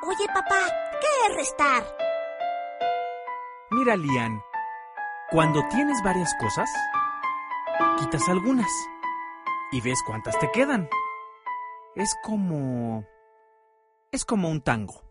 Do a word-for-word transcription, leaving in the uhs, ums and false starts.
Oye, papá, ¿qué es restar? Mira, Lian, cuando tienes varias cosas, quitas algunas y ves cuántas te quedan. Es como... es como un tango.